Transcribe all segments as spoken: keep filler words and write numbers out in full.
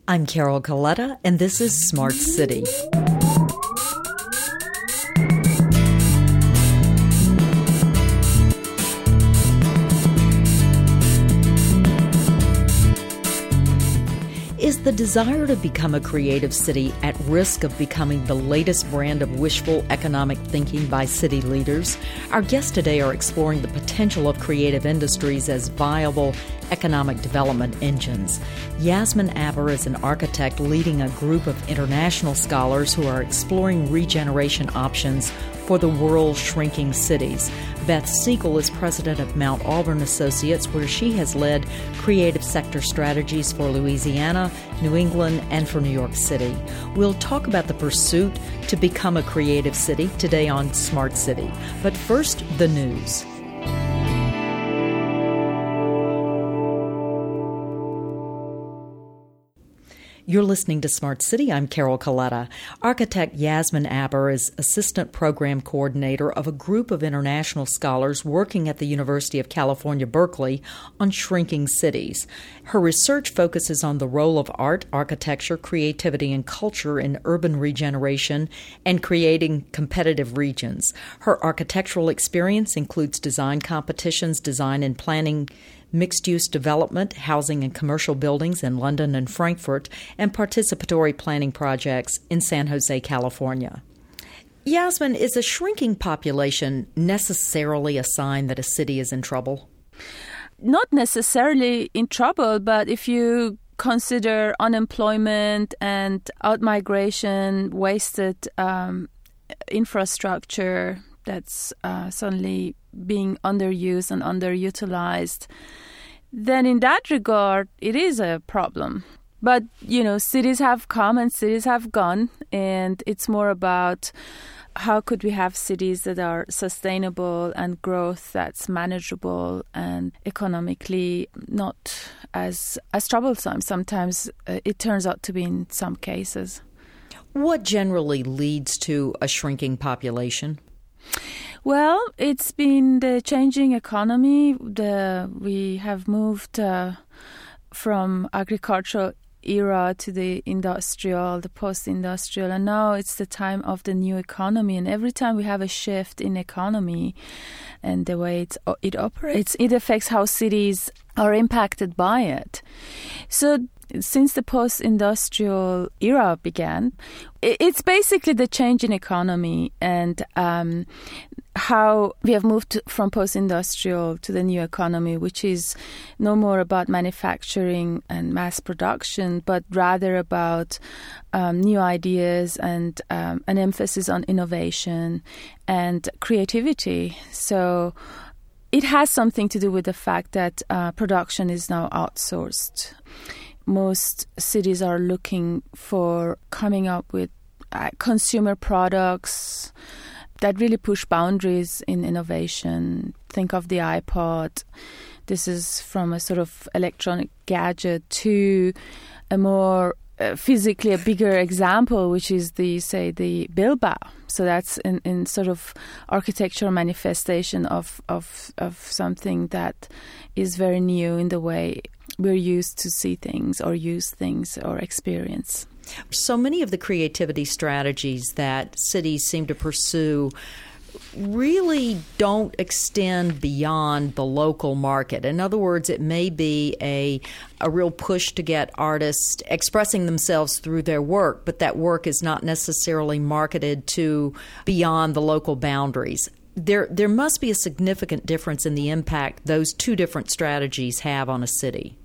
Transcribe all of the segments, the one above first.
I'm Carol Coletta, and this is Smart City. Is the desire to become a creative city at risk of becoming the latest brand of wishful economic thinking by city leaders? Our guests today are exploring the potential of creative industries as viable economic development engines. Yasmin Aber is an architect leading a group of international scholars who are exploring regeneration options for the world's shrinking cities. Beth Siegel is president of Mount Auburn Associates, where she has led creative sector strategies for Louisiana, New England, and for New York City. We'll talk about the pursuit to become a creative city today on Smart City. But first, the news. You're listening to Smart City. I'm Carol Coletta. Architect Yasmin Aber is Assistant Program Coordinator of a group of international scholars working at the University of California, Berkeley on shrinking cities. Her research focuses on the role of art, architecture, creativity, and culture in urban regeneration and creating competitive regions. Her architectural experience includes design competitions, design and planning, mixed-use development, housing and commercial buildings in London and Frankfurt, and participatory planning projects in San Jose, California. Yasmin, is a shrinking population necessarily a sign that a city is in trouble? Not necessarily in trouble, but if you consider unemployment and outmigration, wasted um, infrastructure that's uh, suddenly being underused and underutilized, then in that regard, it is a problem. But, you know, cities have come and cities have gone, and it's more about how could we have cities that are sustainable and growth that's manageable and economically not as, as troublesome. Sometimes uh, it turns out to be in some cases. What generally leads to a shrinking population? Well, it's been the changing economy. The we have moved uh, from agricultural era to the industrial, the post-industrial, and now it's the time of the new economy. And every time we have a shift in economy and the way it's, it operates, it affects how cities are impacted by it. So since the post-industrial era began, it's basically the change in economy and um, how we have moved from post-industrial to the new economy, which is no more about manufacturing and mass production, but rather about um, new ideas and um, an emphasis on innovation and creativity. So it has something to do with the fact that uh, production is now outsourced. Most cities are looking for coming up with uh, consumer products that really push boundaries in innovation. Think of the iPod. This is from a sort of electronic gadget to a more uh, physically a bigger example, which is the, say, the Bilbao. So that's in, in sort of architectural manifestation of, of, of something that is very new in the way we're used to see things or use things or experience. So many of the creativity strategies that cities seem to pursue really don't extend beyond the local market. In other words, it may be a a real push to get artists expressing themselves through their work, but that work is not necessarily marketed to beyond the local boundaries. There, there must be a significant difference in the impact those two different strategies have on a city.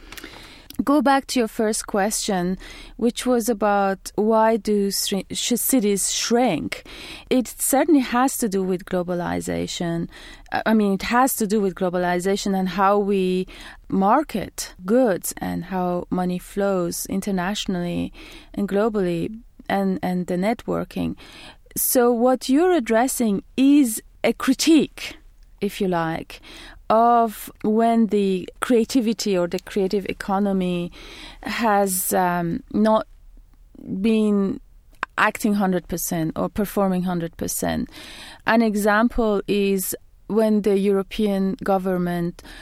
Go back to your first question, which was about why do sh- cities shrink? It certainly has to do with globalization. I mean, it has to do with globalization and how we market goods and how money flows internationally and globally and, and the networking. So what you're addressing is a critique, if you like, of when the creativity or the creative economy has um, not been acting one hundred percent or performing one hundred percent. An example is when the European government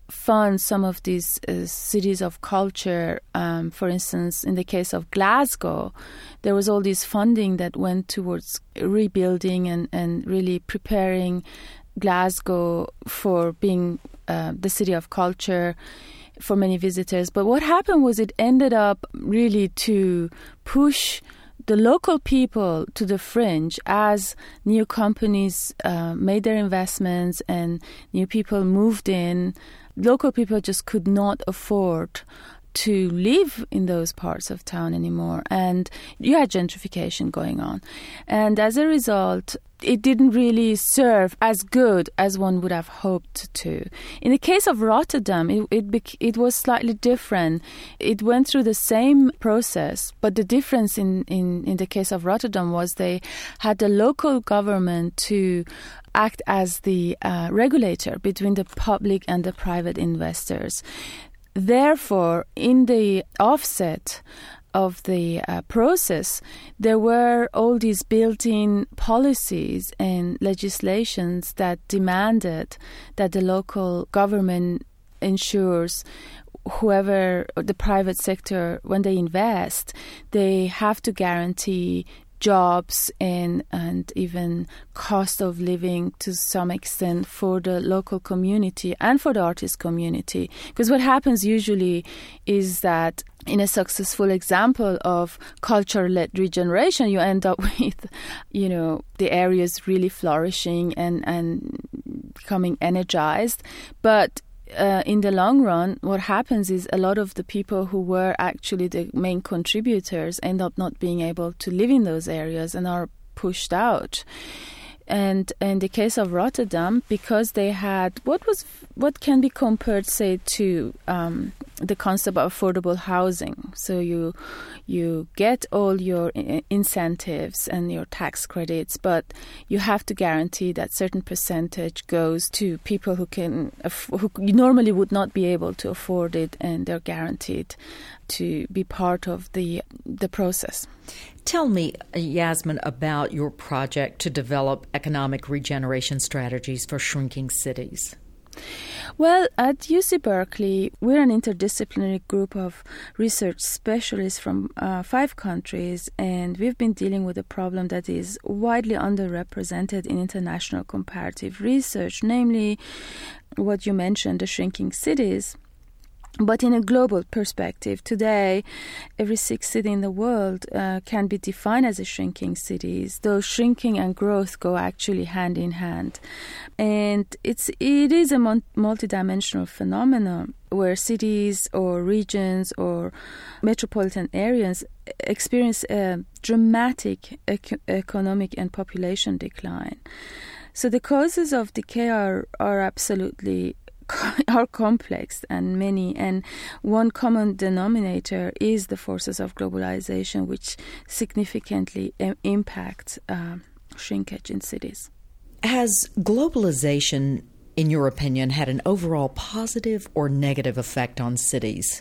fund some of these uh, cities of culture. Um, for instance, in the case of Glasgow, there was all this funding that went towards rebuilding and, and really preparing Glasgow for being uh, the city of culture for many visitors. But what happened was it ended up really to push the local people to the fringe as new companies uh, made their investments and new people moved in. Local people just could not afford to live in those parts of town anymore. And you had gentrification going on. And as a result, it didn't really serve as good as one would have hoped to. In the case of Rotterdam, it it, bec- it was slightly different. It went through the same process, but the difference in, in, in the case of Rotterdam was they had the local government to act as the uh, regulator between the public and the private investors. Therefore, in the offset of the uh, process, there were all these built-in policies and legislations that demanded that the local government ensures whoever, the private sector, when they invest, they have to guarantee jobs and and even cost of living to some extent for the local community and for the artist community. Because what happens usually is that in a successful example of culture-led regeneration, you end up with, you know, the areas really flourishing and, and becoming energized. But Uh, in the long run, what happens is a lot of the people who were actually the main contributors end up not being able to live in those areas and are pushed out. And in the case of Rotterdam, because they had what was what can be compared, say, to um, the concept of affordable housing. So you you get all your I- incentives and your tax credits, but you have to guarantee that certain percentage goes to people who can aff- who normally would not be able to afford it, and they're guaranteed to be part of the the process. Tell me, Yasmin, about your project to develop economic regeneration strategies for shrinking cities. Well, at U C Berkeley, we're an interdisciplinary group of research specialists from uh, five countries, and we've been dealing with a problem that is widely underrepresented in international comparative research, namely what you mentioned, the shrinking cities. But in a global perspective, today, every sixth city in the world uh, can be defined as a shrinking cities, though shrinking and growth go actually hand in hand. And it's it is a mon- multidimensional phenomenon where cities or regions or metropolitan areas experience a dramatic ec- economic and population decline. So the causes of decay are, are absolutely are complex and many, and one common denominator is the forces of globalization, which significantly im- impact uh, shrinkage in cities. Has globalization, in your opinion, had an overall positive or negative effect on cities?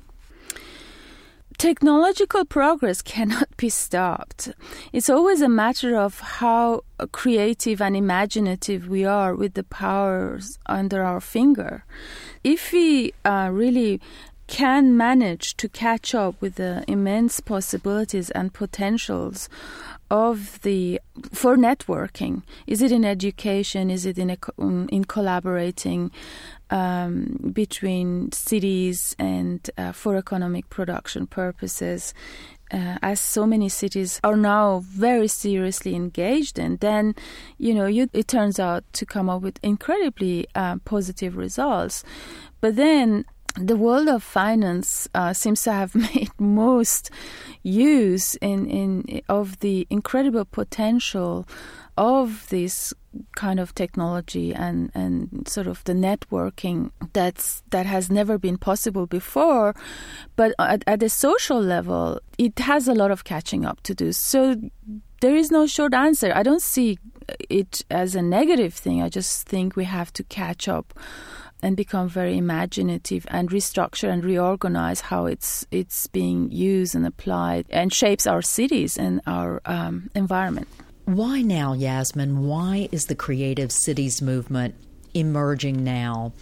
Technological progress cannot be stopped. It's always a matter of how creative and imaginative we are with the powers under our finger. If we uh, really can manage to catch up with the immense possibilities and potentials of the for networking, is it in education, is it in a, in collaborating um, between cities and uh, for economic production purposes, uh, as so many cities are now very seriously engaged in, then you know you, it turns out to come up with incredibly uh, positive results. But then the world of finance uh, seems to have made most use in, in of the incredible potential of this kind of technology and, and sort of the networking that's that has never been possible before. But at, at the social level, it has a lot of catching up to do. So there is no short answer. I don't see it as a negative thing. I just think we have to catch up and become very imaginative and restructure and reorganize how it's it's being used and applied and shapes our cities and our um, environment. Why now, Yasmin? Why is the Creative Cities movement emerging now?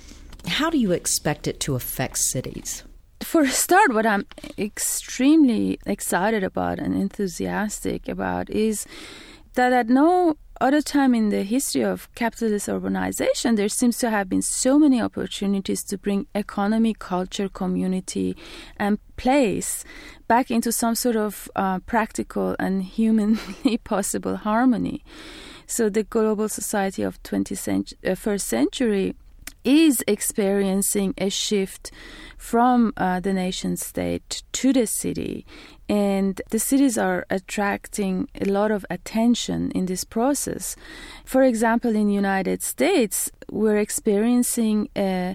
How do you expect it to affect cities? For a start, what I'm extremely excited about and enthusiastic about is that at no other time in the history of capitalist urbanization, there seems to have been so many opportunities to bring economy, culture, community, and place back into some sort of uh, practical and humanly possible harmony. So the global society of twenty-first century is experiencing a shift from uh, the nation state to the city. And the cities are attracting a lot of attention in this process. For example, in the United States, we're experiencing a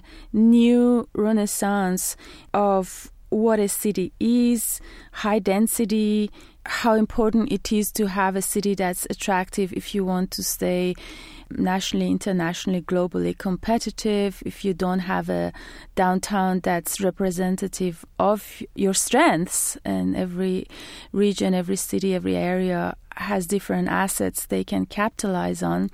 new renaissance of what a city is, high density, how important it is to have a city that's attractive if you want to stay nationally, internationally, globally competitive, if you don't have a downtown that's representative of your strengths, and every region, every city, every area has different assets they can capitalize on,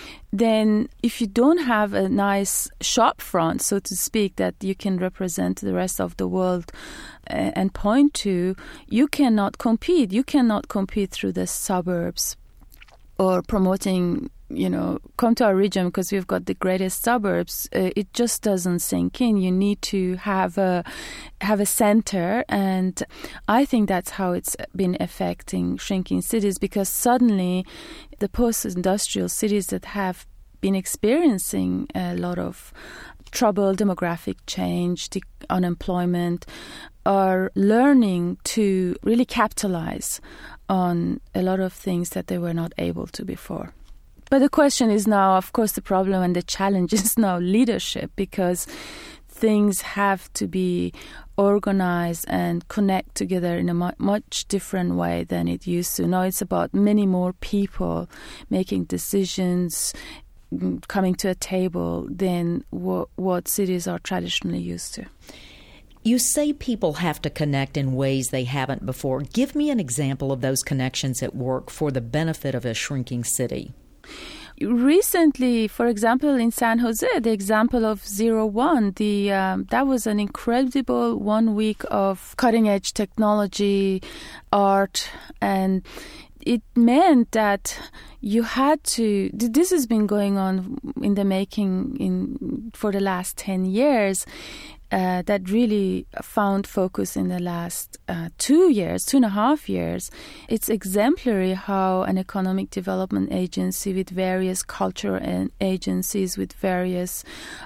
then if you don't have a nice shop front, so to speak, that you can represent the rest of the world and point to, you cannot compete. You cannot compete through the suburbs or promoting, you know, come to our region because we've got the greatest suburbs. Uh, it just doesn't sink in. You need to have a have a center, and I think that's how it's been affecting shrinking cities, because suddenly the post-industrial cities that have been experiencing a lot of trouble, demographic change, the unemployment, are learning to really capitalize on a lot of things that they were not able to before. But the question is now, of course, the problem and the challenge is now leadership, because things have to be organized and connect together in a mu- much different way than it used to. Now it's about many more people making decisions, coming to a table than what, what cities are traditionally used to. You say people have to connect in ways they haven't before. Give me an example of those connections at work for the benefit of a shrinking city. Recently, for example, in San Jose, the example of Zero One, the um, that was an incredible one week of cutting-edge technology, art, and it meant that you had to. This has been going on in the making in for the last ten years. Uh, that really found focus in the last uh, two years, two and a half years. It's exemplary how an economic development agency with various cultural agencies, with various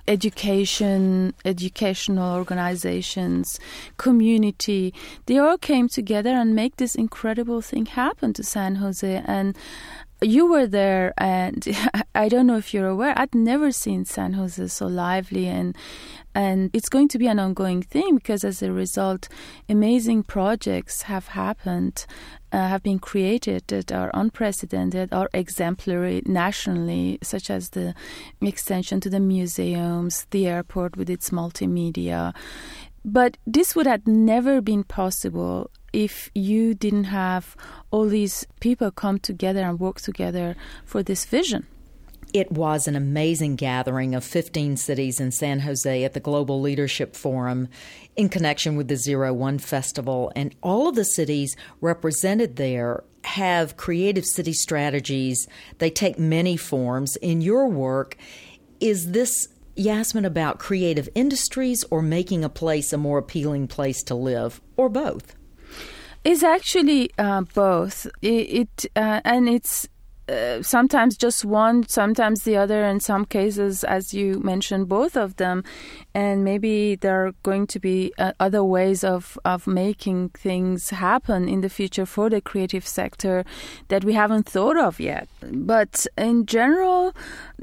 education, educational organizations, community, they all came together and make this incredible thing happen to San Jose. And you were there, and I don't know if you're aware, I'd never seen San Jose so lively, and and it's going to be an ongoing thing, because as a result, amazing projects have happened, uh, have been created that are unprecedented, are exemplary nationally, such as the extension to the museums, the airport with its multimedia. But this would have never been possible if you didn't have all these people come together and work together for this vision. It was an amazing gathering of fifteen cities in San Jose at the Global Leadership Forum in connection with the Zero One Festival. And all of the cities represented there have creative city strategies. They take many forms. In your work, is this, Yasmin, about creative industries or making a place a more appealing place to live, or both? It's actually uh, both. It, it uh, and it's uh, sometimes just one, sometimes the other. In some cases, as you mentioned, both of them. And maybe there are going to be uh, other ways of, of making things happen in the future for the creative sector that we haven't thought of yet. But in general,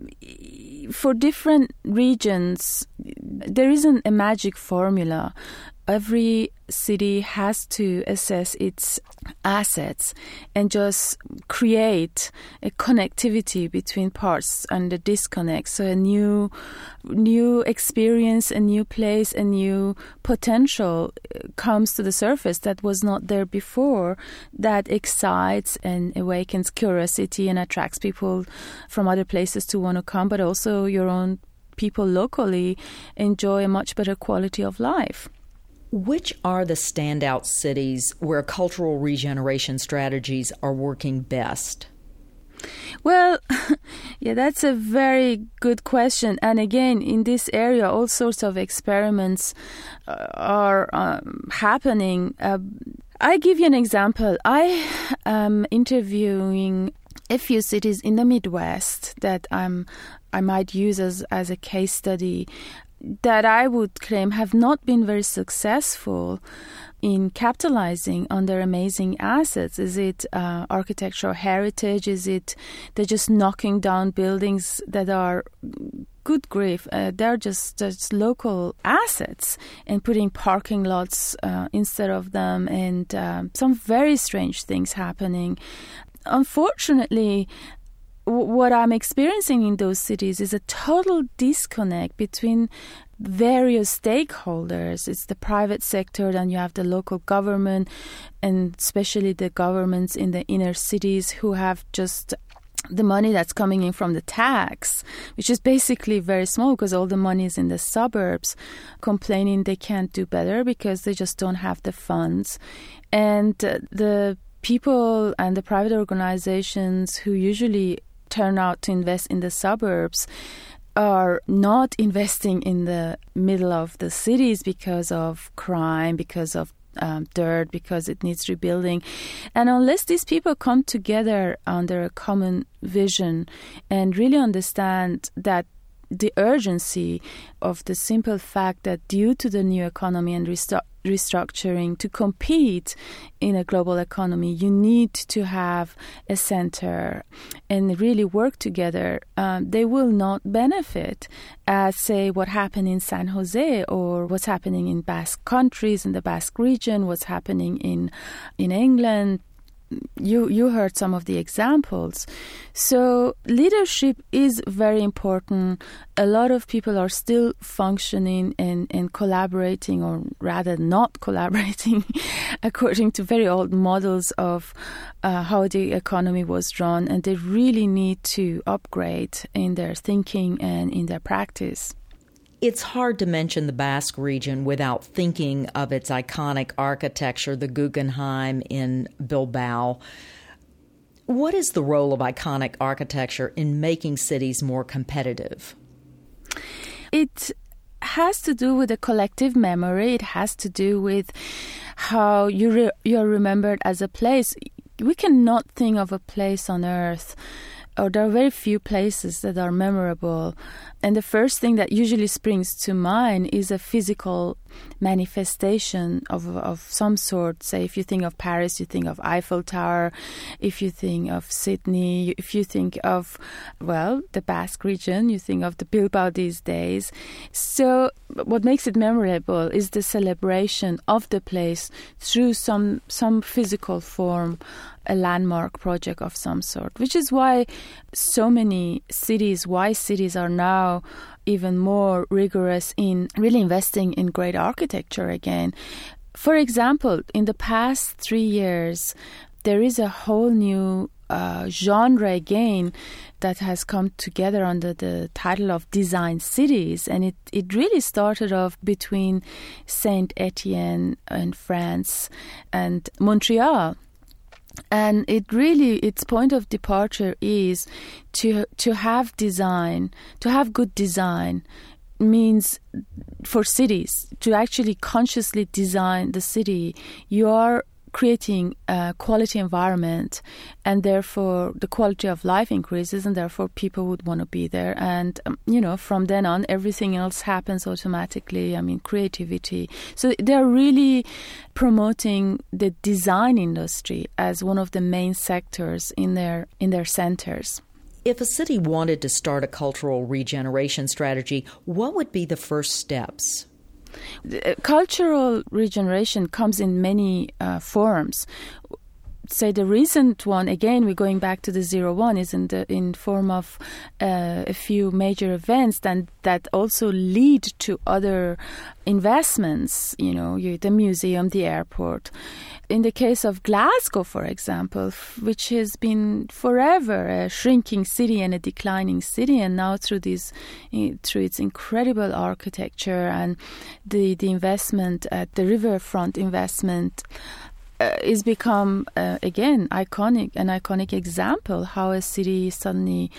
for different regions, there isn't a magic formula. Every city has to assess its assets and just create a connectivity between parts and the disconnect. So a new, new experience, a new place, a new potential comes to the surface that was not there before, that excites and awakens curiosity and attracts people from other places to want to come, but also your own people locally enjoy a much better quality of life. Which are the standout cities where cultural regeneration strategies are working best? Well, yeah, that's a very good question. And again, in this area, all sorts of experiments uh, are um, happening. Uh, I give you an example. I am interviewing a few cities in the Midwest that I'm, I might use as, as a case study that I would claim have not been very successful in capitalizing on their amazing assets. Is it uh, architectural heritage? Is it they're just knocking down buildings that are, good grief, uh, they're just, just local assets and putting parking lots uh, instead of them, and um, some very strange things happening. Unfortunately, what I'm experiencing in those cities is a total disconnect between various stakeholders. It's the private sector, then you have the local government, and especially the governments in the inner cities who have just the money that's coming in from the tax, which is basically very small because all the money is in the suburbs, complaining they can't do better because they just don't have the funds. And uh, the people and the private organizations who usually turn out to invest in the suburbs are not investing in the middle of the cities because of crime, because of um, dirt, because it needs rebuilding. And unless these people come together under a common vision and really understand that the urgency of the simple fact that due to the new economy and restru- restructuring to compete in a global economy, you need to have a center and really work together, um, they will not benefit as, say, what happened in San Jose or what's happening in Basque countries, in the Basque region, what's happening in in England. You you heard some of the examples. So leadership is very important. A lot of people are still functioning and, and collaborating, or rather not collaborating, according to very old models of uh, how the economy was run, and they really need to upgrade in their thinking and in their practice. It's hard to mention the Basque region without thinking of its iconic architecture, the Guggenheim in Bilbao. What is the role of iconic architecture in making cities more competitive? It has to do with a collective memory. It has to do with how you re- you're remembered as a place. We cannot think of a place on earth, or there are very few places that are memorable. And the first thing that usually springs to mind is a physical manifestation of of some sort. Say, if you think of Paris, you think of Eiffel Tower. If you think of Sydney, if you think of, well, the Basque region, you think of the Bilbao these days. So what makes it memorable is the celebration of the place through some some physical form, a landmark project of some sort, which is why so many cities, wise cities, are now even more rigorous in really investing in great architecture again. For example, in the past three years, there is a whole new uh, genre again that has come together under the title of Design Cities, and it, it really started off between Saint Etienne in France and Montreal. And it really, its point of departure is to to have design, to have good design means for cities, to actually consciously design the city, you are creating a quality environment, and therefore the quality of life increases, and therefore people would want to be there. And, um, you know, from then on, everything else happens automatically. I mean, creativity. So they're really promoting the design industry as one of the main sectors in their in their centers. If a city wanted to start a cultural regeneration strategy, what would be the first steps? Cultural regeneration comes in many uh, forms. Say the recent one, again, we're going back to the zero one, is in the in form of uh, a few major events then that also lead to other investments. You know, you, the museum, the airport. in the case of Glasgow, for example, which has been forever a shrinking city and a declining city, and now through this, through its incredible architecture and the the investment at the riverfront investment, uh, is become uh, again iconic, an iconic example how a city suddenly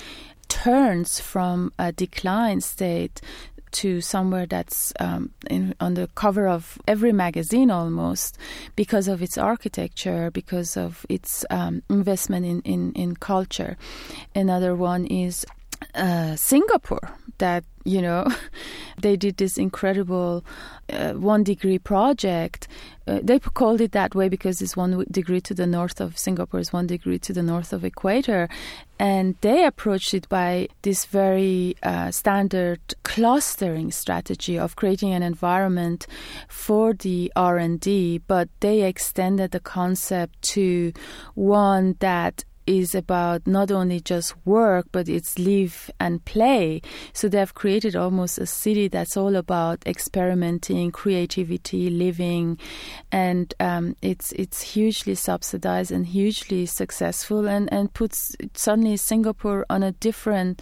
turns from a decline state to somewhere that's um, in, on the cover of every magazine almost, because of its architecture, because of its um, investment in, in, in culture. Another one is uh, Singapore, that, you know, they did this incredible uh, one degree project. Uh, they called it that way because it's one degree to the north of Singapore, is one degree to the north of equator. And they approached it by this very uh, standard clustering strategy of creating an environment for the R and D, but they extended the concept to one that is about not only just work, but it's live and play. So they have created almost a city that's all about experimenting, creativity, living, and um, it's it's hugely subsidized and hugely successful, and, and puts suddenly Singapore on a different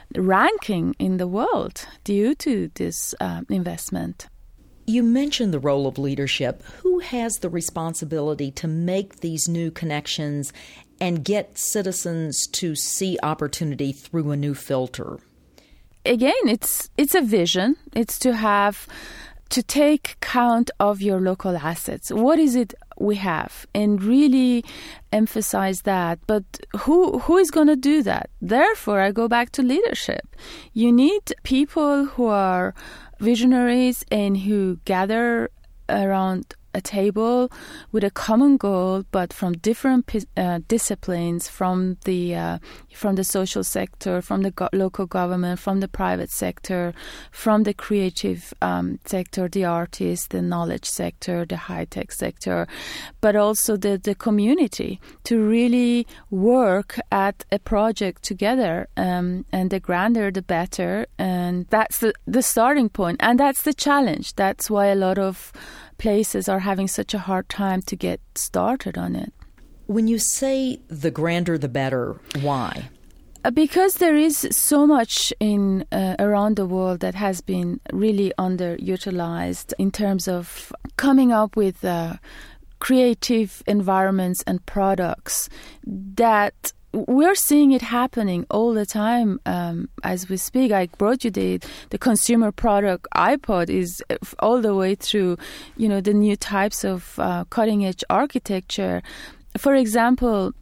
ranking in the world due to this um, investment. You mentioned the role of leadership. Who has the responsibility to make these new connections and get citizens to see opportunity through a new filter? Again, it's it's a vision. It's to have, to take count of your local assets. What is it we have? And really emphasize that. But who who is going to do that? Therefore, I go back to leadership. You need people who are visionaries and who gather around a table with a common goal, but from different uh, disciplines, from the uh, from the social sector, from the go- local government, from the private sector, from the creative um, sector, the artists, the knowledge sector, the high-tech sector, but also the, the community, to really work at a project together. Um, and the grander, the better. And that's the, the starting point. And that's the challenge. That's why a lot of places are having such a hard time to get started on it. When you say the grander the better, why? Because there is so much in uh, around the world that has been really underutilized in terms of coming up with uh, creative environments and products that we're seeing it happening all the time um, as we speak. I brought you the the consumer product iPod is all the way through, you know, the new types of uh, cutting edge architecture. For example,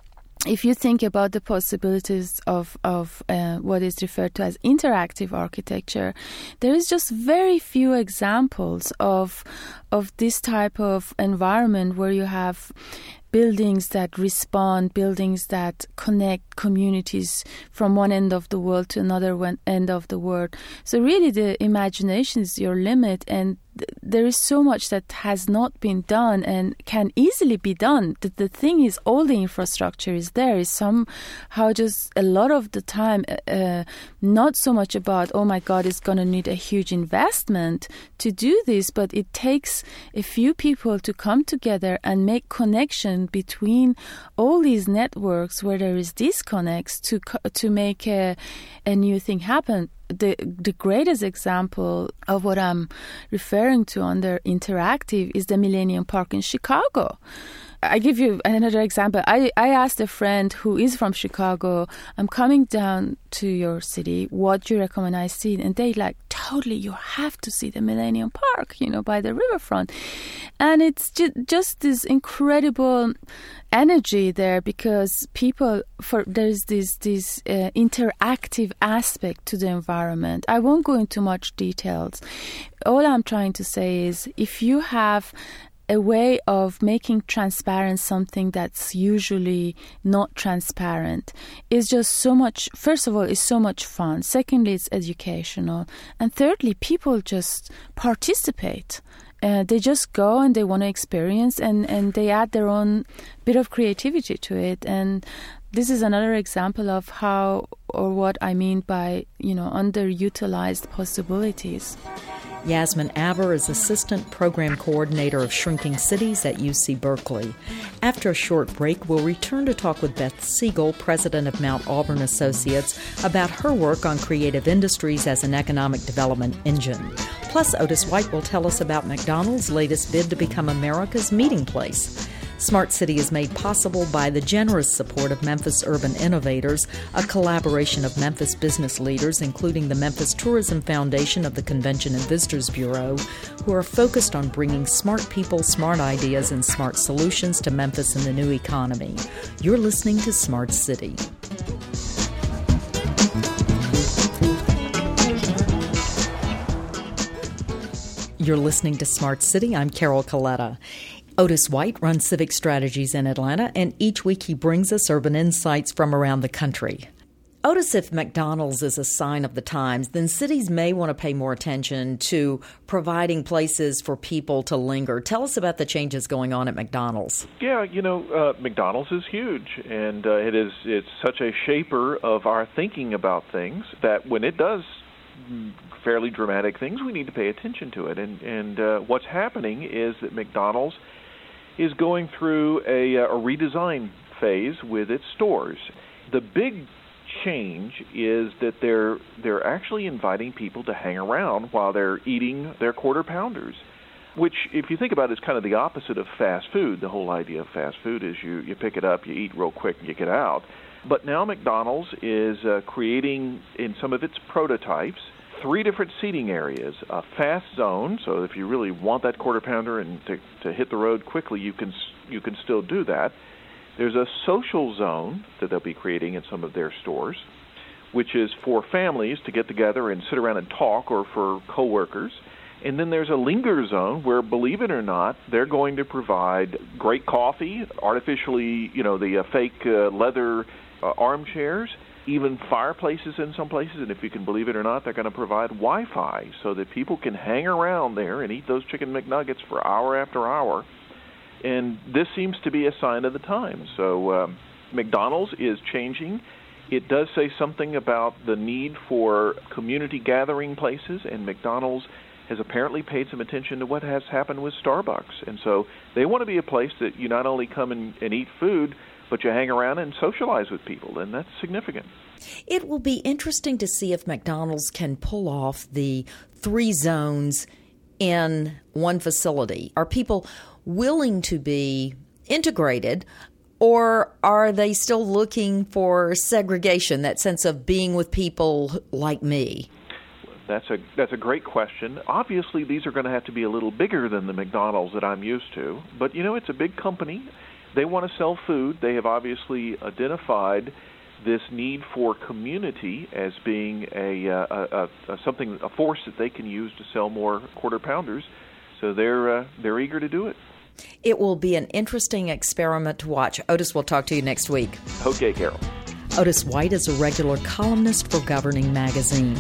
if you think about the possibilities of of uh, what is referred to as interactive architecture, there is just very few examples of of this type of environment where you have buildings that respond, buildings that connect communities from one end of the world to another one end of the world. So really the imagination is your limit, and th- there is so much that has not been done and can easily be done. The, the thing is, all the infrastructure is there. Is somehow just a lot of the time uh, not so much about, oh my God, it's going to need a huge investment to do this, but it takes a few people to come together and make connection between all these networks where there is disconnects to to make a, a new thing happen. The the greatest example of what I'm referring to under interactive is the Millennium Park in Chicago. I give you another example. I, I asked a friend who is from Chicago, I'm coming down to your city, what do you recommend I see? And they like, totally, you have to see the Millennium Park, you know, by the riverfront. And it's ju- just this incredible energy there, because people, for there's this, this uh, interactive aspect to the environment. I won't go into much details. All I'm trying to say is, if you have a way of making transparent something that's usually not transparent, is just so much, first of all, it's so much fun. Secondly, it's educational. And thirdly, people just participate. Uh, they just go and they want to experience, and, and they add their own bit of creativity to it. And this is another example of how, or what I mean by, you know, underutilized possibilities. Yasmin Aber is Assistant Program Coordinator of Shrinking Cities at U C Berkeley. After a short break, we'll return to talk with Beth Siegel, President of Mount Auburn Associates, about her work on creative industries as an economic development engine. Plus, Otis White will tell us about McDonald's latest bid to become America's meeting place. Smart City is made possible by the generous support of Memphis Urban Innovators, a collaboration of Memphis business leaders, including the Memphis Tourism Foundation of the Convention and Visitors Bureau, who are focused on bringing smart people, smart ideas, and smart solutions to Memphis and the new economy. You're listening to Smart City. You're listening to Smart City. I'm Carol Coletta. Otis White runs Civic Strategies in Atlanta, and each week he brings us urban insights from around the country. Otis, if McDonald's is a sign of the times, then cities may want to pay more attention to providing places for people to linger. Tell us about the changes going on at McDonald's. Yeah, you know, uh, McDonald's is huge, and uh, it is it's such a shaper of our thinking about things that when it does fairly dramatic things, we need to pay attention to it. And, and uh, what's happening is that McDonald's is going through a, a redesign phase with its stores. The big change is that they're they're actually inviting people to hang around while they're eating their quarter pounders, which, if you think about it, is kind of the opposite of fast food. The whole idea of fast food is you, you pick it up, you eat real quick, and you get out. But now McDonald's is uh, creating, in some of its prototypes, three different seating areas. A fast zone, so if you really want that quarter pounder and to, to hit the road quickly, you can you can still do that. There's a social zone that they'll be creating in some of their stores, which is for families to get together and sit around and talk, or for coworkers. And then there's a linger zone where, believe it or not, they're going to provide great coffee, artificially, you know, the uh, fake uh, leather uh, armchairs, even fireplaces in some places, and if you can believe it or not, they're going to provide Wi-Fi so that people can hang around there and eat those chicken McNuggets for hour after hour. And this seems to be a sign of the times. So um, McDonald's is changing. It does say something about the need for community gathering places, and McDonald's has apparently paid some attention to what has happened with Starbucks. And so they want to be a place that you not only come and, and eat food, but you hang around and socialize with people, and that's significant. It will be interesting to see if McDonald's can pull off the three zones in one facility. Are people willing to be integrated, or are they still looking for segregation, that sense of being with people like me? That's a that's a great question. Obviously, these are going to have to be a little bigger than the McDonald's that I'm used to, but, you know, it's a big company. They want to sell food. They have obviously identified this need for community as being a, uh, a, a something, a force that they can use to sell more quarter pounders. So they're uh, they're eager to do it. It will be an interesting experiment to watch. Otis, we'll talk to you next week. Okay, Carol. Otis White is a regular columnist for Governing Magazine.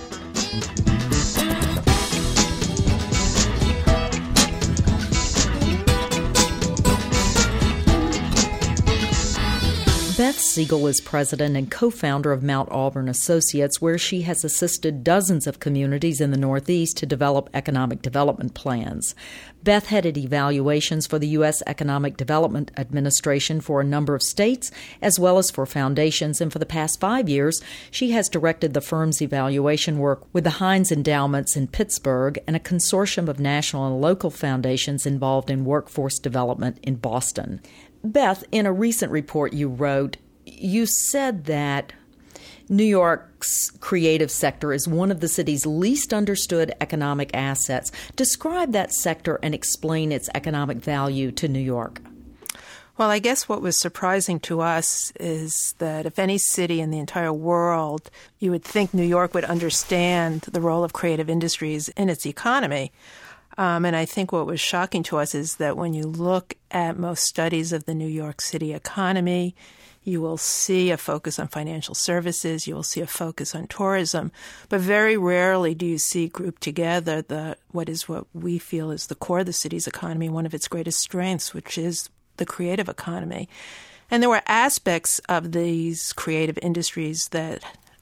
Beth Siegel is president and co-founder of Mount Auburn Associates, where she has assisted dozens of communities in the Northeast to develop economic development plans. Beth headed evaluations for the U S Economic Development Administration for a number of states, as well as for foundations, and for the past five years, she has directed the firm's evaluation work with the Heinz Endowments in Pittsburgh and a consortium of national and local foundations involved in workforce development in Boston. Beth, in a recent report you wrote, you said that New York's creative sector is one of the city's least understood economic assets. Describe that sector and explain its economic value to New York. Well, I guess what was surprising to us is that if any city in the entire world, you would think New York would understand the role of creative industries in its economy. Um, and I think what was shocking to us is that when you look at most studies of the New York City economy, you will see a focus on financial services, you will see a focus on tourism, but very rarely do you see grouped together the what is what we feel is the core of the city's economy, one of its greatest strengths, which is the creative economy. And there were aspects of these creative industries that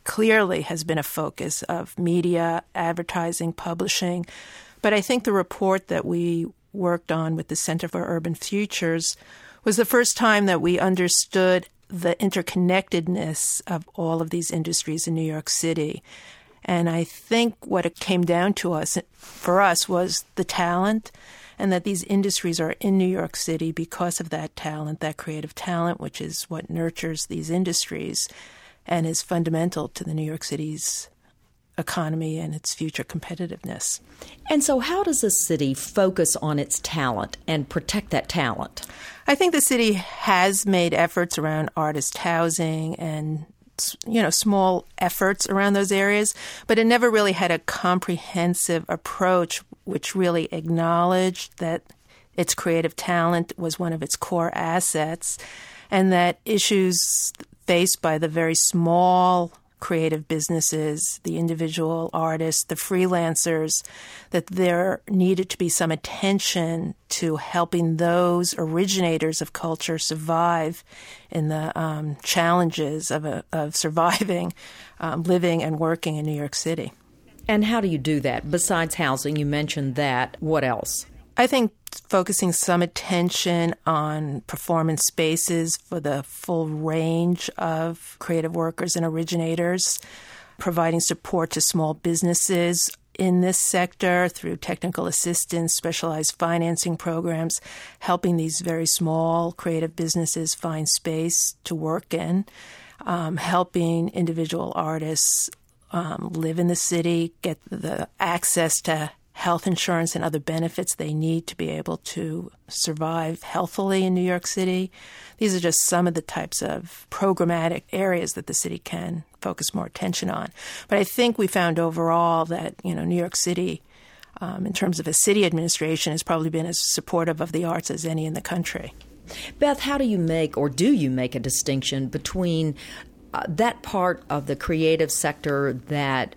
clearly has been a focus of media, advertising, publishing. But I think the report that we worked on with the Center for Urban Futures was the first time that we understood the interconnectedness of all of these industries in New York City. And I think what it came down to us, for us, was the talent, and that these industries are in New York City because of that talent, that creative talent, which is what nurtures these industries and is fundamental to the New York City's economy and its future competitiveness. And so how does a city focus on its talent and protect that talent? I think the city has made efforts around artist housing and, you know, small efforts around those areas, but it never really had a comprehensive approach which really acknowledged that its creative talent was one of its core assets, and that issues faced by the very small creative businesses, the individual artists, the freelancers, that there needed to be some attention to helping those originators of culture survive in the um, challenges of, a, of surviving, um, living and working in New York City. And how do you do that? Besides housing, you mentioned that. What else? I think focusing some attention on performance spaces for the full range of creative workers and originators, providing support to small businesses in this sector through technical assistance, specialized financing programs, helping these very small creative businesses find space to work in, um, helping individual artists um, live in the city, get the access to health insurance and other benefits they need to be able to survive healthily in New York City. These are just some of the types of programmatic areas that the city can focus more attention on. But I think we found overall that, you know, New York City, um, in terms of a city administration, has probably been as supportive of the arts as any in the country. Beth, how do you make, or do you make a distinction between uh, that part of the creative sector that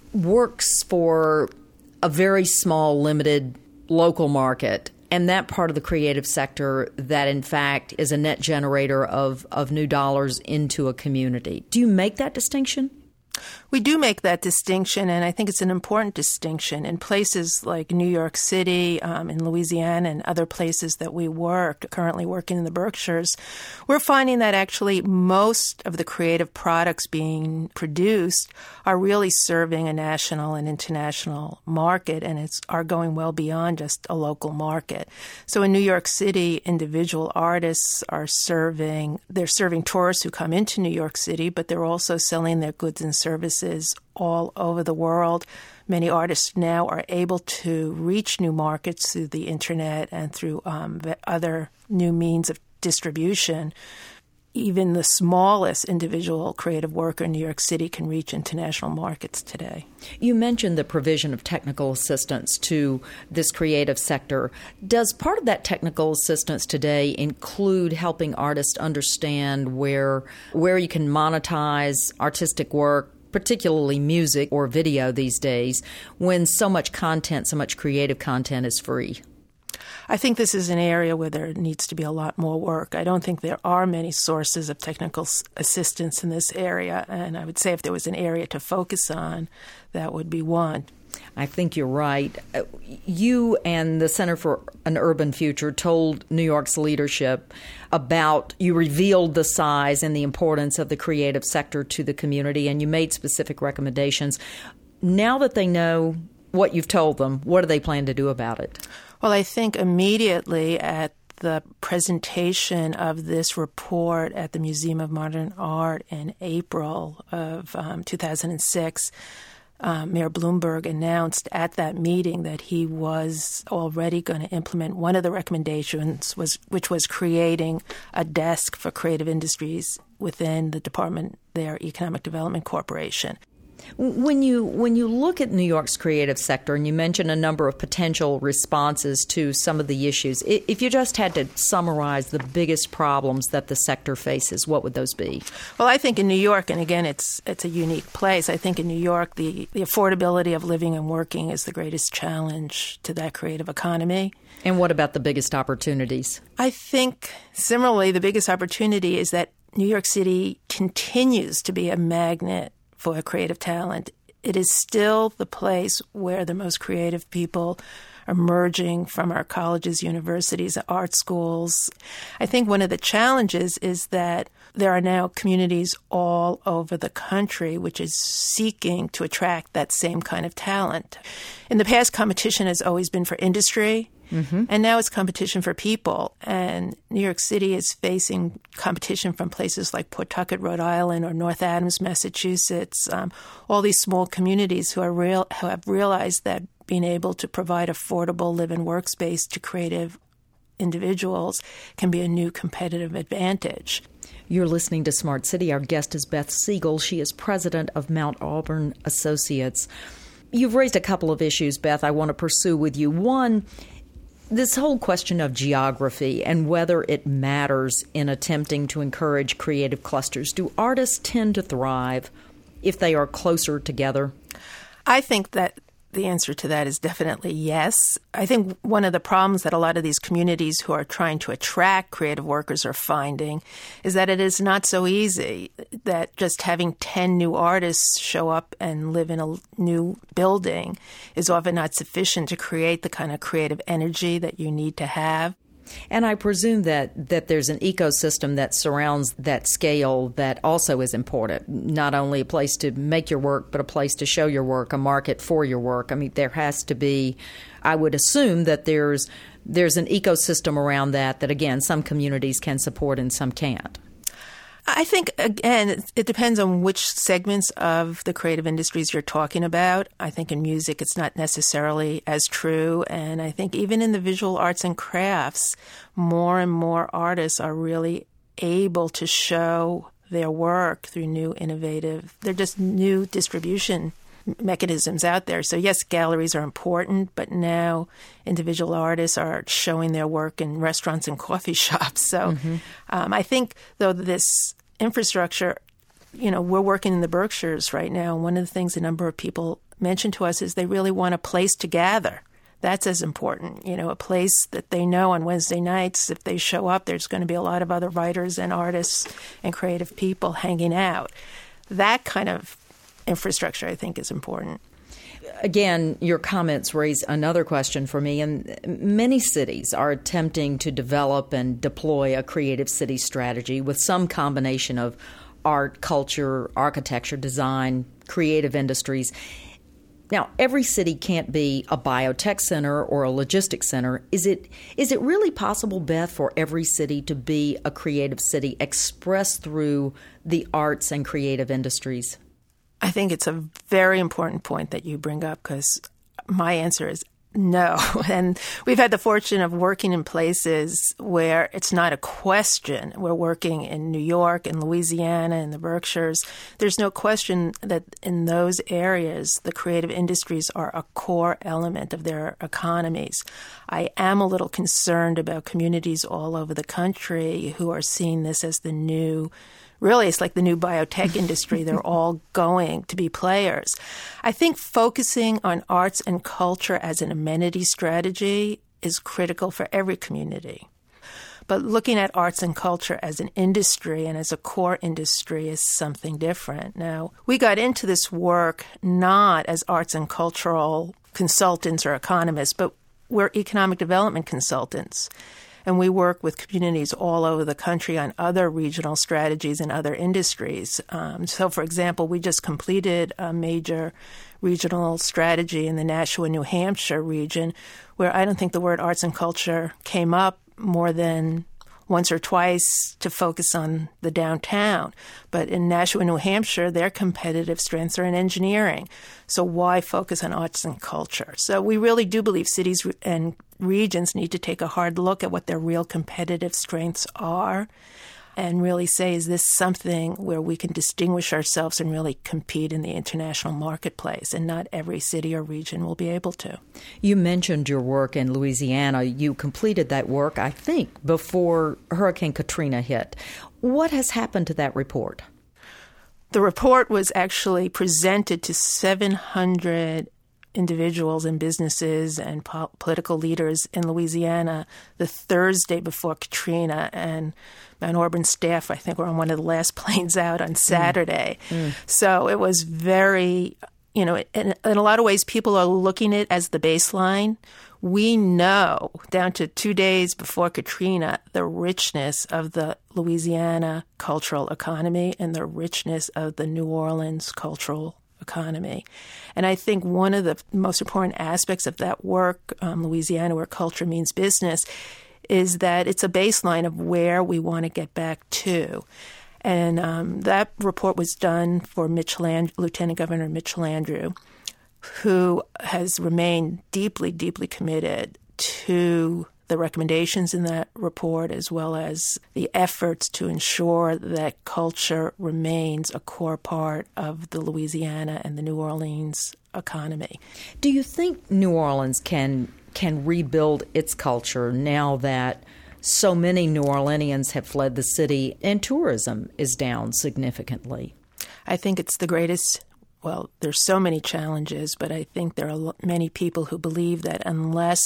works for a very small, limited local market, and that part of the creative sector that, in fact, is a net generator of, of new dollars into a community? Do you make that distinction? We do make that distinction, and I think it's an important distinction. In places like New York City, um, in Louisiana, and other places that we work, currently working in the Berkshires, we're finding that actually most of the creative products being produced are really serving a national and international market, and it's are going well beyond just a local market. So in New York City, individual artists are serving, they're serving tourists who come into New York City, but they're also selling their goods and services all over the world. Many artists now are able to reach new markets through the internet and through um, other new means of distribution. Even the smallest individual creative worker in New York City can reach international markets today. You mentioned the provision of technical assistance to this creative sector. Does part of that technical assistance today include helping artists understand where where you can monetize artistic work, particularly music or video these days, when so much content, so much creative content is free? I think this is an area where there needs to be a lot more work. I don't think there are many sources of technical assistance in this area, and I would say if there was an area to focus on, that would be one. I think you're right. You and the Center for an Urban Future told New York's leadership about, you revealed the size and the importance of the creative sector to the community, and you made specific recommendations. Now that they know what you've told them, what do they plan to do about it? Well, I think immediately at the presentation of this report at the Museum of Modern Art in April of um, two thousand six, Um, Mayor Bloomberg announced at that meeting that he was already going to implement one of the recommendations, was which was creating a desk for creative industries within the department, their Economic Development Corporation. When you when you look at New York's creative sector, and you mentioned a number of potential responses to some of the issues, if you just had to summarize the biggest problems that the sector faces, what would those be? Well, I think in New York, and again, it's it's a unique place, I think in New York, the, the affordability of living and working is the greatest challenge to that creative economy. And what about the biggest opportunities? I think, similarly, the biggest opportunity is that New York City continues to be a magnet for creative talent. It is still the place where the most creative people are emerging from our colleges, universities, art schools. I think one of the challenges is that there are now communities all over the country which is seeking to attract that same kind of talent. In the past, competition has always been for industry. Mm-hmm. And now it's competition for people. And New York City is facing competition from places like Pawtucket, Rhode Island, or North Adams, Massachusetts, um, all these small communities who are real, who have realized that being able to provide affordable live-in workspace to creative individuals can be a new competitive advantage. You're listening to Smart City. Our guest is Beth Siegel. She is president of Mount Auburn Associates. You've raised a couple of issues, Beth, I want to pursue with you. One, this whole question of geography and whether it matters in attempting to encourage creative clusters. Do artists tend to thrive if they are closer together? I think that the answer to that is definitely yes. I think one of the problems that a lot of these communities who are trying to attract creative workers are finding is that it is not so easy, that just having ten new artists show up and live in a new building is often not sufficient to create the kind of creative energy that you need to have. And I presume that, that there's an ecosystem that surrounds that scale that also is important, not only a place to make your work, but a place to show your work, a market for your work. I mean, there has to be, I would assume that there's there's an ecosystem around that that, again, some communities can support and some can't. I think, again, it depends on which segments of the creative industries you're talking about. I think in music it's not necessarily as true. And I think even in the visual arts and crafts, more and more artists are really able to show their work through new innovative, they're just new distribution mechanisms out there. So yes, galleries are important, but now individual artists are showing their work in restaurants and coffee shops. So mm-hmm. um, I think, though, this infrastructure, you know, we're working in the Berkshires right now. One of the things a number of people mention to us is they really want a place to gather. That's as important, you know, a place that they know on Wednesday nights, if they show up, there's going to be a lot of other writers and artists and creative people hanging out. That kind of infrastructure, I think, is important. Again, your comments raise another question for me, and many cities are attempting to develop and deploy a creative city strategy with some combination of art, culture, architecture, design, creative industries. Now, every city can't be a biotech center or a logistics center. Is it is it really possible, Beth, for every city to be a creative city expressed through the arts and creative industries? I think it's a very important point that you bring up, because my answer is no. And we've had the fortune of working in places where it's not a question. We're working in New York and Louisiana and the Berkshires. There's no question that in those areas, the creative industries are a core element of their economies. I am a little concerned about communities all over the country who are seeing this as the new Really, it's like the new biotech industry. They're all going to be players. I think focusing on arts and culture as an amenity strategy is critical for every community. But looking at arts and culture as an industry and as a core industry is something different. Now, we got into this work not as arts and cultural consultants or economists, but we're economic development consultants. And we work with communities all over the country on other regional strategies and other industries. Um, so, for example, we just completed a major regional strategy in the Nashua, New Hampshire region, where I don't think the word arts and culture came up more than once or twice to focus on the downtown. But in Nashua, New Hampshire, their competitive strengths are in engineering. So why focus on arts and culture? So we really do believe cities and regions need to take a hard look at what their real competitive strengths are and really say, is this something where we can distinguish ourselves and really compete in the international marketplace? And not every city or region will be able to. You mentioned your work in Louisiana. You completed that work, I think, before Hurricane Katrina hit. What has happened to that report? The report was actually presented to seven hundred individuals and businesses and po- political leaders in Louisiana the Thursday before Katrina, and Mount Auburn staff, I think, were on one of the last planes out on Saturday. Mm. Mm. So it was very, you know, in, in a lot of ways, people are looking at it as the baseline. We know down to two days before Katrina, the richness of the Louisiana cultural economy and the richness of the New Orleans cultural economy. And I think one of the most important aspects of that work, um, Louisiana, where culture means business, is that it's a baseline of where we want to get back to. And um, that report was done for Mitch Land- Lieutenant Governor Mitch Landrieu, who has remained deeply, deeply committed to the recommendations in that report, as well as the efforts to ensure that culture remains a core part of the Louisiana and the New Orleans economy. Do you think New Orleans can can rebuild its culture now that so many New Orleanians have fled the city and tourism is down significantly? I think it's the greatest. Well, there's so many challenges, but I think there are many people who believe that unless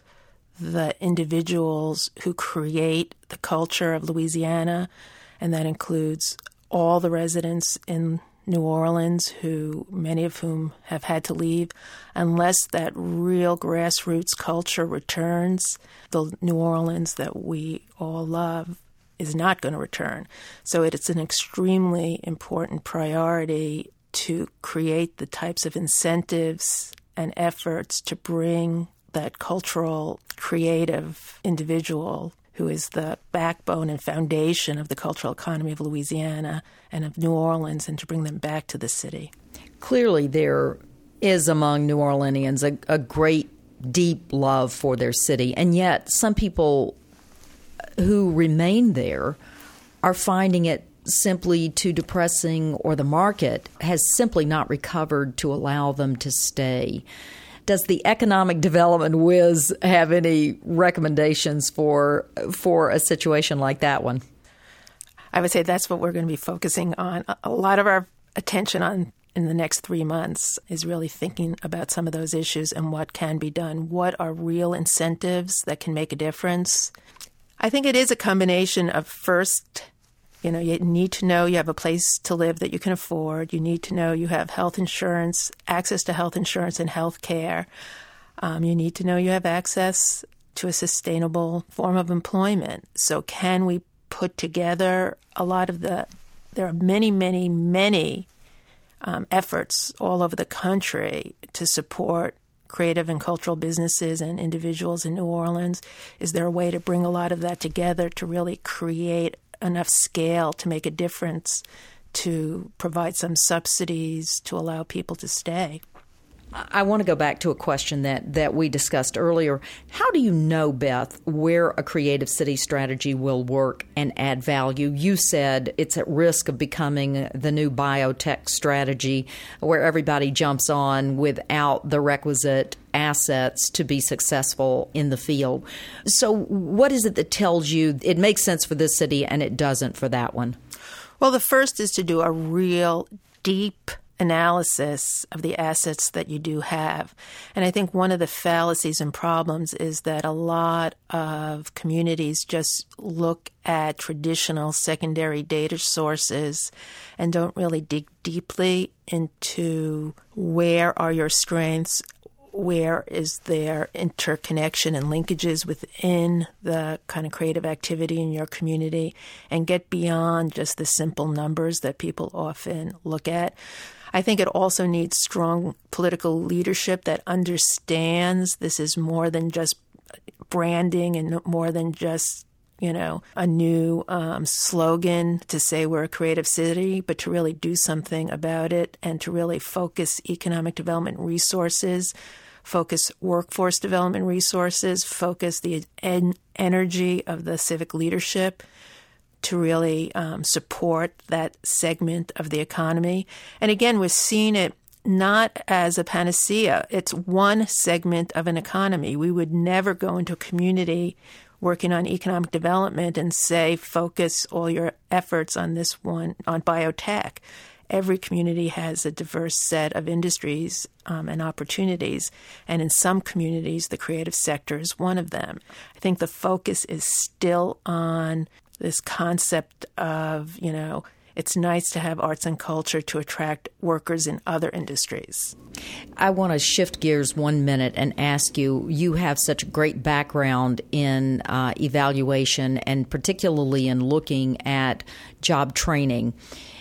the individuals who create the culture of Louisiana, and that includes all the residents in New Orleans, who many of whom have had to leave, unless that real grassroots culture returns, the New Orleans that we all love is not going to return. So it's an extremely important priority to create the types of incentives and efforts to bring that cultural, creative individual who is the backbone and foundation of the cultural economy of Louisiana and of New Orleans, and to bring them back to the city. Clearly there is among New Orleanians a, a great, deep love for their city, and yet some people who remain there are finding it simply too depressing, or the market has simply not recovered to allow them to stay. Does the economic development whiz have any recommendations for for a situation like that one? I would say that's what we're going to be focusing on. A lot of our attention on in the next three months is really thinking about some of those issues and what can be done. What are real incentives that can make a difference? I think it is a combination of, first, you know, you need to know you have a place to live that you can afford. You need to know you have health insurance, access to health insurance and health care. Um, you need to know you have access to a sustainable form of employment. So can we put together a lot of the, there are many, many, many um, efforts all over the country to support creative and cultural businesses and individuals in New Orleans. Is there a way to bring a lot of that together to really create enough scale to make a difference, to provide some subsidies to allow people to stay? I want to go back to a question that, that we discussed earlier. How do you know, Beth, where a creative city strategy will work and add value? You said it's at risk of becoming the new biotech strategy where everybody jumps on without the requisite assets to be successful in the field. So what is it that tells you it makes sense for this city and it doesn't for that one? Well, the first is to do a real deep analysis of the assets that you do have. And I think one of the fallacies and problems is that a lot of communities just look at traditional secondary data sources and don't really dig deeply into where are your strengths, where is there interconnection and linkages within the kind of creative activity in your community, and get beyond just the simple numbers that people often look at. I think it also needs strong political leadership that understands this is more than just branding and more than just, you know, a new um, slogan to say we're a creative city, but to really do something about it and to really focus economic development resources, focus workforce development resources, focus the en- energy of the civic leadership to really um, support that segment of the economy. And again, we're seeing it not as a panacea. It's one segment of an economy. We would never go into a community working on economic development and say, focus all your efforts on this one, on biotech. every community has a diverse set of industries um, and opportunities, and in some communities, the creative sector is one of them. I think the focus is still on this concept of, you know, it's nice to have arts and culture to attract workers in other industries. I want to shift gears one minute and ask you, you have such a great background in uh, evaluation and particularly in looking at job training.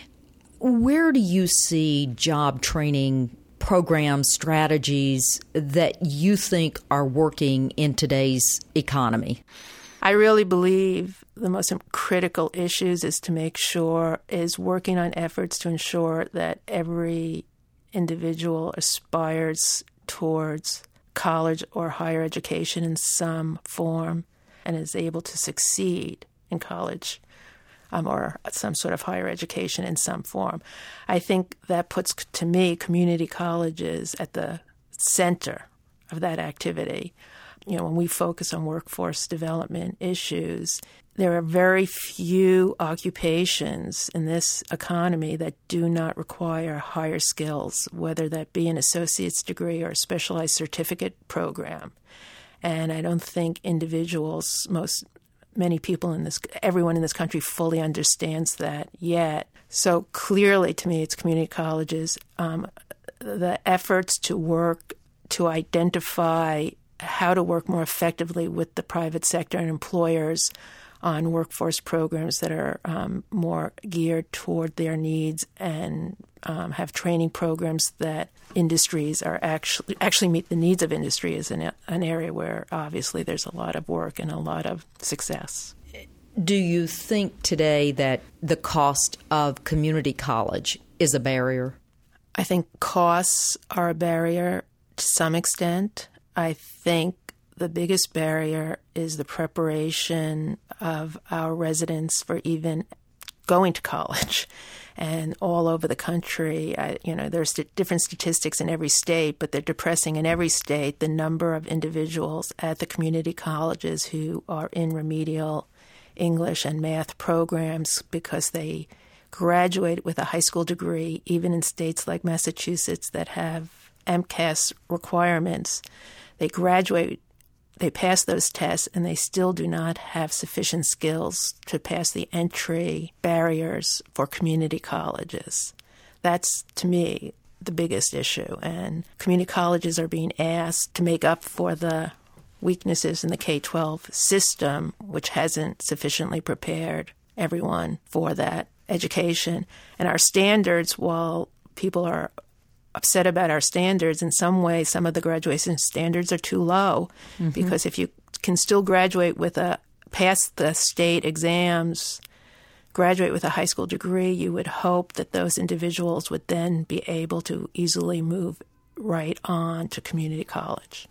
Where do you see job training programs, strategies that you think are working in today's economy? I really believe the most critical issues is to make sure is working on efforts to ensure that every individual aspires towards college or higher education in some form and is able to succeed in college um, or some sort of higher education in some form. I think that puts, to me, community colleges at the center of that activity. You know, when we focus on workforce development issues, there are very few occupations in this economy that do not require higher skills, whether that be an associate's degree or a specialized certificate program. And I don't think individuals, most many people in this, everyone in this country fully understands that yet. So clearly, to me, it's community colleges. Um, the efforts to work to identify how to work more effectively with the private sector and employers on workforce programs that are um, more geared toward their needs and um, have training programs that industries are actually actually meet the needs of industry is an, an area where obviously there's a lot of work and a lot of success. Do you think today that the cost of community college is a barrier? I think costs are a barrier to some extent. I think the biggest barrier is the preparation of our residents for even going to college. And all over the country, I, you know, there's different statistics in every state, but they're depressing in every state, the number of individuals at the community colleges who are in remedial English and math programs because they graduate with a high school degree, even in states like Massachusetts that have MCAS requirements. They graduate, they pass those tests, and they still do not have sufficient skills to pass the entry barriers for community colleges. That's, to me, the biggest issue. And community colleges are being asked to make up for the weaknesses in the K twelve system, which hasn't sufficiently prepared everyone for that education. And our standards, while people are upset about our standards, in some way, some of the graduation standards are too low, mm-hmm. because if you can still graduate with a, pass the state exams, graduate with a high school degree, you would hope that those individuals would then be able to easily move right on to community college.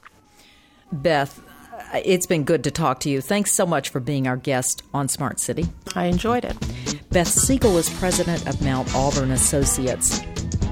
Beth, it's been good to talk to you. Thanks so much for being our guest on Smart City. I enjoyed it. Beth Siegel is president of Mount Auburn Associates.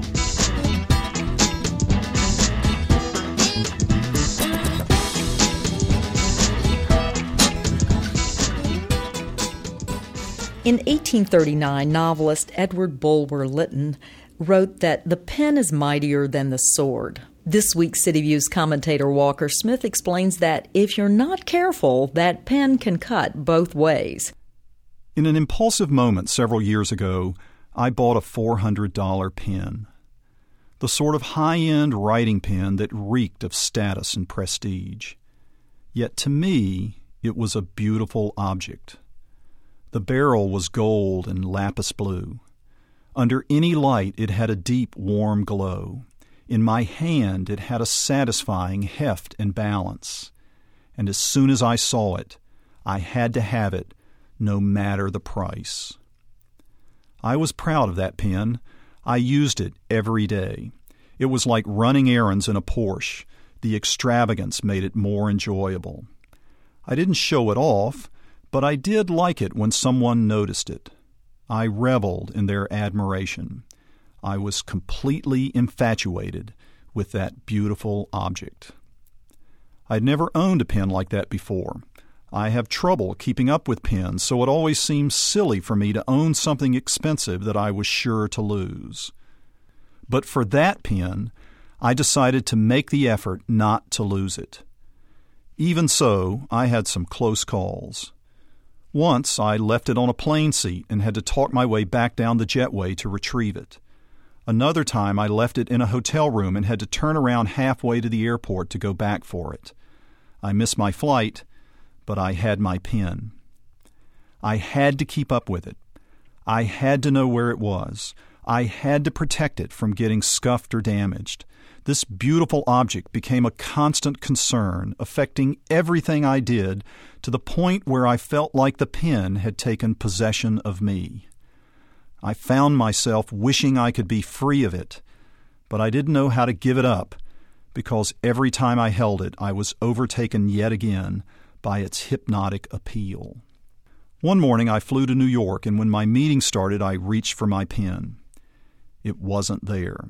In eighteen thirty-nine, novelist Edward Bulwer Lytton wrote that the pen is mightier than the sword. This week's City Views commentator Walker Smith explains that if you're not careful, that pen can cut both ways. In an impulsive moment several years ago, I bought a four hundred dollars pen. The sort of high-end writing pen that reeked of status and prestige. Yet to me, it was a beautiful object. The barrel was gold and lapis blue. Under any light, it had a deep, warm glow. In my hand, it had a satisfying heft and balance. And as soon as I saw it, I had to have it, no matter the price. I was proud of that pen. I used it every day. It was like running errands in a Porsche. The extravagance made it more enjoyable. I didn't show it off, but I did like it when someone noticed it. I reveled in their admiration. I was completely infatuated with that beautiful object. I'd never owned a pen like that before. I have trouble keeping up with pens, so it always seems silly for me to own something expensive that I was sure to lose. But for that pen, I decided to make the effort not to lose it. Even so, I had some close calls. Once, I left it on a plane seat and had to talk my way back down the jetway to retrieve it. Another time, I left it in a hotel room and had to turn around halfway to the airport to go back for it. I missed my flight, but I had my pen. I had to keep up with it. I had to know where it was. I had to protect it from getting scuffed or damaged. This beautiful object became a constant concern, affecting everything I did to the point where I felt like the pen had taken possession of me. I found myself wishing I could be free of it, but I didn't know how to give it up because every time I held it, I was overtaken yet again by its hypnotic appeal. One morning I flew to New York, and when my meeting started, I reached for my pen. It wasn't there.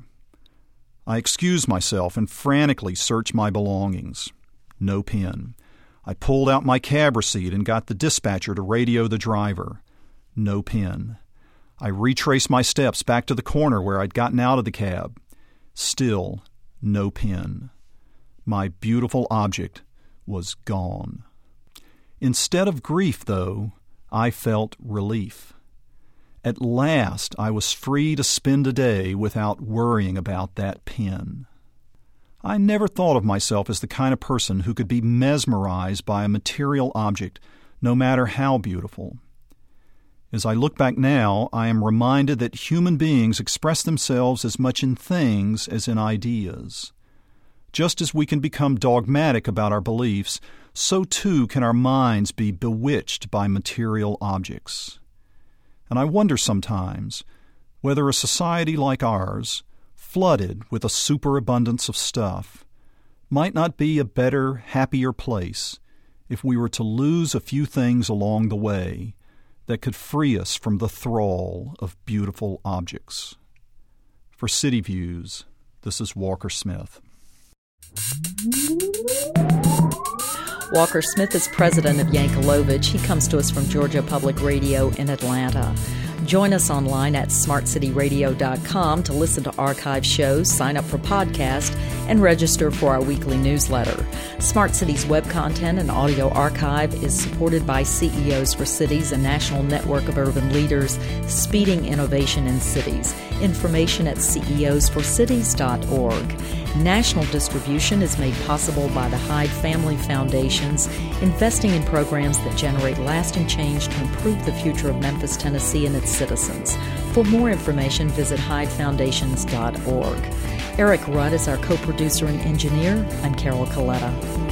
I excused myself and frantically searched my belongings. No pen. I pulled out my cab receipt and got the dispatcher to radio the driver. No pen. I retraced my steps back to the corner where I'd gotten out of the cab. Still no pen. My beautiful object was gone. Instead of grief, though, I felt relief. At last, I was free to spend a day without worrying about that pen. I never thought of myself as the kind of person who could be mesmerized by a material object, no matter how beautiful. As I look back now, I am reminded that human beings express themselves as much in things as in ideas. Just as we can become dogmatic about our beliefs, so too can our minds be bewitched by material objects. And I wonder sometimes whether a society like ours, flooded with a superabundance of stuff, might not be a better, happier place if we were to lose a few things along the way that could free us from the thrall of beautiful objects. For City Views, this is Walker Smith. Walker Smith is president of Yankelovich. He comes to us from Georgia Public Radio in Atlanta. Join us online at smart city radio dot com to listen to archive shows, sign up for podcasts, and register for our weekly newsletter. Smart Cities web content and audio archive is supported by C E Os for Cities, a national network of urban leaders speeding innovation in cities. Information at c e os for cities dot org. National distribution is made possible by the Hyde Family Foundations, investing in programs that generate lasting change to improve the future of Memphis, Tennessee, and its citizens. For more information, visit hyde foundations dot org. Eric Rudd is our co-producer and engineer. I'm Carol Coletta.